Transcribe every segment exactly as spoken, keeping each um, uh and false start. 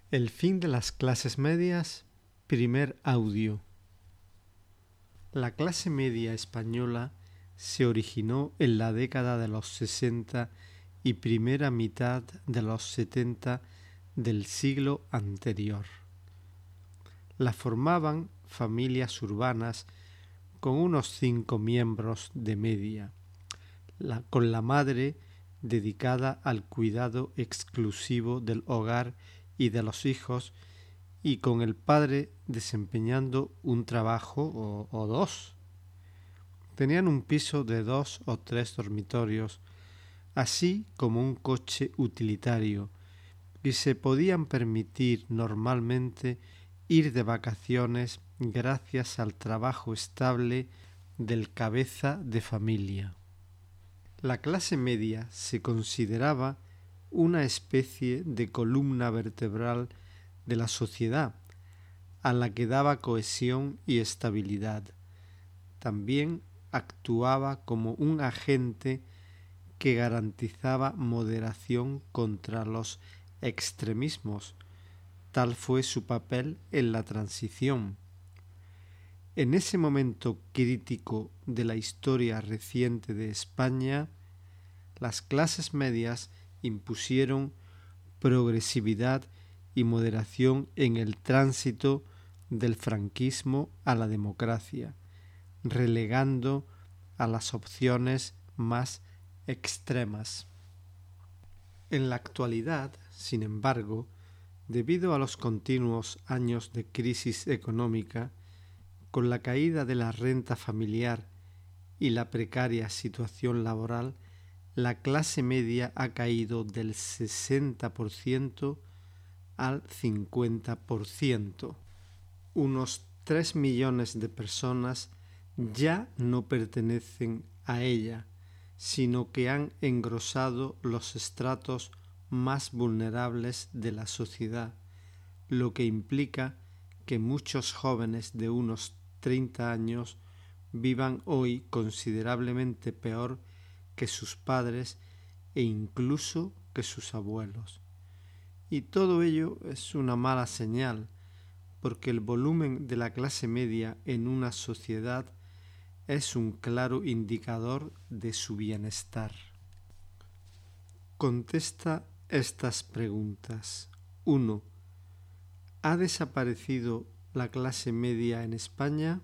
El fin de las clases medias, primer audio. La clase media española se originó en la década de los sesenta y primera mitad de los setenta del siglo anterior. La formaban familias urbanas con unos cinco miembros de media, la, con la madre dedicada al cuidado exclusivo del hogar y de los hijos, y con el padre desempeñando un trabajo o, o dos. Tenían un piso de dos o tres dormitorios, así como un coche utilitario, y se podían permitir normalmente ir de vacaciones gracias al trabajo estable del cabeza de familia. La clase media se consideraba una especie de columna vertebral de la sociedad, a la que daba cohesión y estabilidad. También actuaba como un agente que garantizaba moderación contra los extremismos. Tal fue su papel en la transición. En ese momento crítico de la historia reciente de España, las clases medias impusieron progresividad y moderación en el tránsito del franquismo a la democracia, relegando a las opciones más extremas. En la actualidad, sin embargo, debido a los continuos años de crisis económica, con la caída de la renta familiar y la precaria situación laboral, la clase media ha caído del sesenta por ciento al cincuenta por ciento. Unos tres millones de personas ya no pertenecen a ella, sino que han engrosado los estratos más vulnerables de la sociedad, lo que implica que muchos jóvenes de unos treinta años vivan hoy considerablemente peor que sus padres e incluso que sus abuelos. Y todo ello es una mala señal, porque el volumen de la clase media en una sociedad es un claro indicador de su bienestar. Contesta estas preguntas. uno. ¿Ha desaparecido la clase media en España?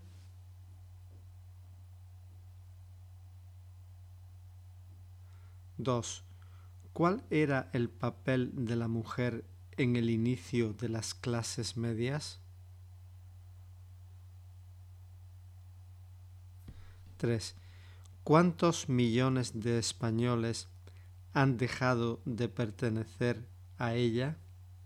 dos. ¿Cuál era el papel de la mujer en el inicio de las clases medias? tres. ¿Cuántos millones de españoles han dejado de pertenecer a ella?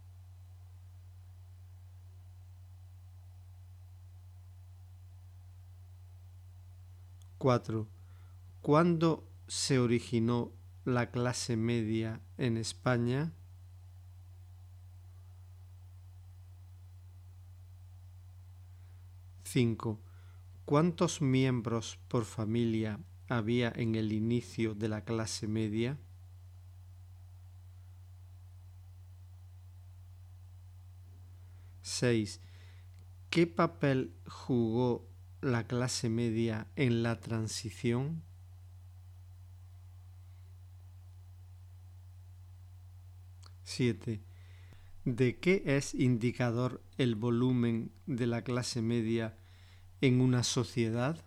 cuatro. ¿Cuándo se originó la clase media en España? cinco. ¿Cuántos miembros por familia había en el inicio de la clase media? seis. ¿Qué papel jugó la clase media en la transición? siete. ¿De qué es indicador el volumen de la clase media en una sociedad?